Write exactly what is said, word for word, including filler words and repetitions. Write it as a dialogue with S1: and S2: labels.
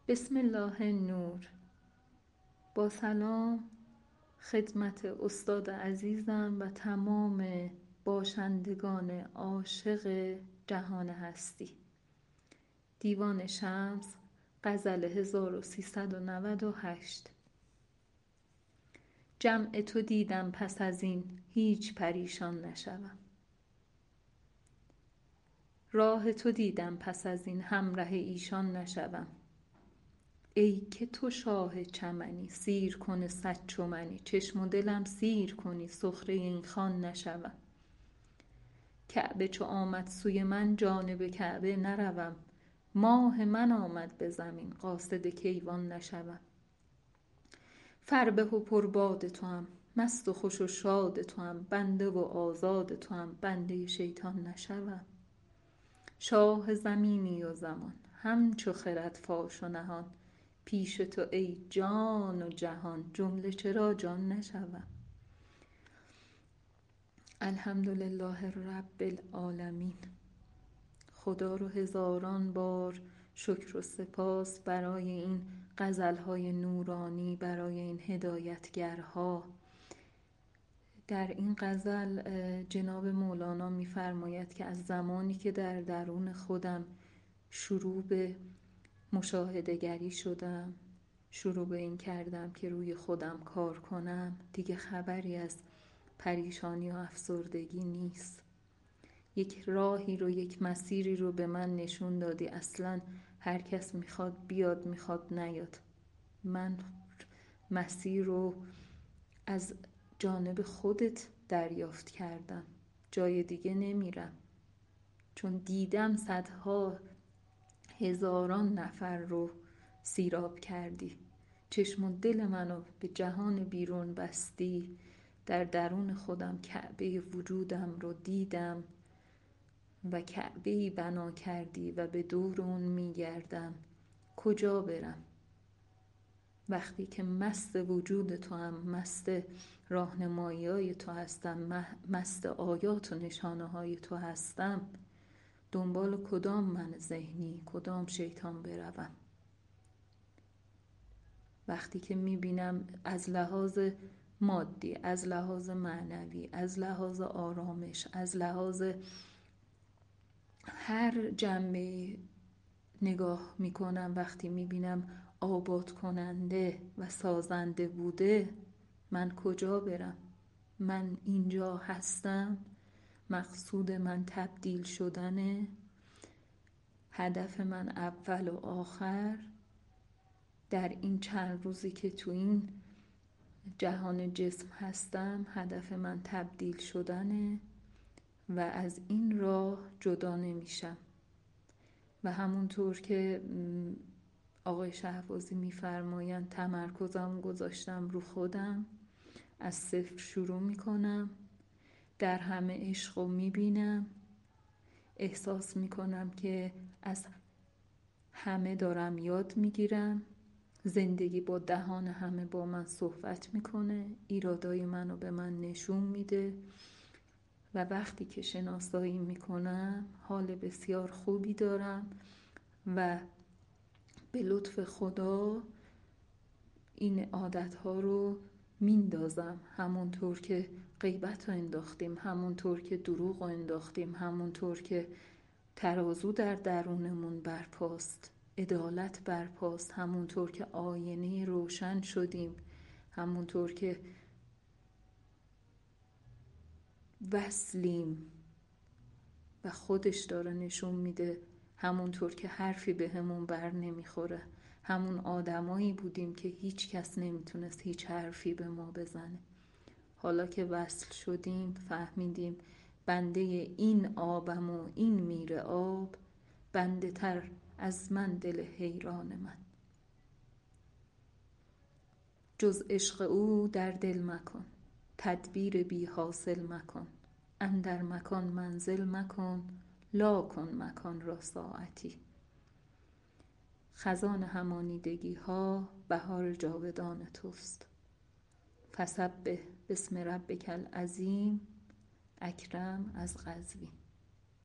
S1: بسم الله نور. با سلام خدمت استاد عزیزم و تمام باشندگان عاشق جهان هستی. دیوان شمس، غزل هزار و سیصد و نود و هشت. جمع تو دیدم پس از این هیچ پریشان نشوم. راه تو دیدم پس از این همره ایشان نشوم. ای که تو شاه چمنی، سیر کن صد چو منی. چشم و دلم سیر کنی، سخره این خوان نشوم. کعبه چو آمد سوی من، جانب کعبه نروم. ماه من آمد به زمین، قاصد کیوان نشوم. فربه و پرباد توام، مست و خوش و شاد توام. بنده و آزاد توام، بنده شیطان نشوم. شاه زمینی و زمان، همچو خرد فاش و نهان. پیش تو ای جان و جهان، جمله چرا جان نشوم. الحمدلله رب العالمین. خدا رو هزاران بار شکر و سپاس برای این غزلهای نورانی، برای این هدایتگرها. در این غزل جناب مولانا می‌فرماید که از زمانی که در درون خودم شروع به مشاهده گری شدم، شروع به این کردم که روی خودم کار کنم، دیگه خبری از پریشانی و افسردگی نیست. یک راهی رو، یک مسیری رو به من نشون دادی. اصلا هر کس میخواد بیاد، میخواد نیاد. من مسیر رو از جانب خودت دریافت کردم، جای دیگه نمیرم. چون دیدم صدها هزاران نفر رو سیراب کردی. چشم و دل منو به جهان بیرون بستی. در درون خودم کعبه وجودم رو دیدم و کعبه‌ای بنا کردی و به دور اون میگردم. کجا برم؟ وقتی که مست وجود تو هم، مست راهنمایی تو هستم، مست آیات و نشانه های تو هستم، دنبال کدام من ذهنی، کدام شیطان بروم؟ وقتی که میبینم از لحاظ مادی، از لحاظ معنوی، از لحاظ آرامش، از لحاظ هر جنبه نگاه میکنم، وقتی میبینم آباد کننده و سازنده بوده، من کجا برم؟ من اینجا هستم. مقصود من تبدیل شدنه. هدف من اول و آخر در این چند روزی که تو این جهان جسم هستم، هدف من تبدیل شدنه و از این راه جدا نمیشم. و همونطور که آقای شهبازی میفرمایند، تمرکزم گذاشتم رو خودم، از صفر شروع میکنم، در همه عشق رو میبینم، احساس میکنم که از همه دارم یاد میگیرم. زندگی با دهان همه با من صحبت میکنه، ایرادای منو به من نشون میده و وقتی که شناسایی میکنم حال بسیار خوبی دارم و به لطف خدا این عادتها رو میندازم. همونطور که غیبت رو انداختیم، همونطور که دروغ رو انداختیم، همونطور که ترازو در درونمون برپاست، عدالت برپاست، همونطور که آینه روشن شدیم، همونطور که وصلیم و خودش داره نشون میده، همونطور که حرفی به همون بر نمیخوره. همون آدمایی بودیم که هیچ کس نمیتونست هیچ حرفی به ما بزنه. حالا که وصل شدیم فهمیدیم بنده این آبم و این میره آب، بنده تر از من دل حیران من. جز عشق او در دل مکن، تدبیر بی حاصل مکن. اندر مکان منزل مکن، لا کن مکان را ساعتی. خزان همانیدگی ها بهار جاودان توست. فسبح باسم ربک العظیم. اکرم از قزوین.